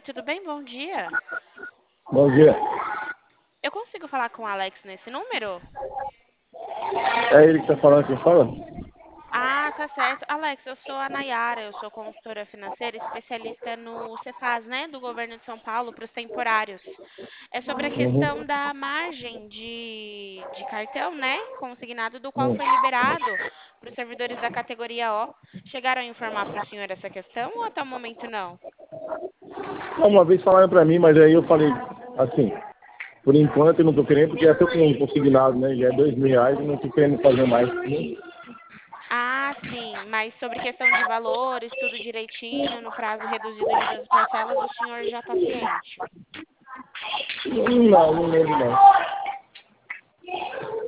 tudo bem? Bom dia. Bom dia. Eu consigo falar com o Alex nesse número? É ele que tá falando, quem fala? Ah, tá certo. Alex, eu sou a Nayara, eu sou consultora financeira, especialista no Cefaz, né, do governo de São Paulo, para os temporários. É sobre a questão Uhum. da margem de cartão, né, consignado, do qual Hum. foi liberado para os servidores da categoria O. Chegaram a informar para o senhor essa questão ou até o momento não? Uma vez falaram pra mim, mas aí eu falei assim, por enquanto eu não tô querendo, porque já tô com um consignado, né? Já é R$ 2.000 e não tô querendo fazer mais. Ah, sim, mas sobre questão de valores, tudo direitinho, no prazo reduzido de 12 parcelas, o senhor já está ciente. Não, não lembro não.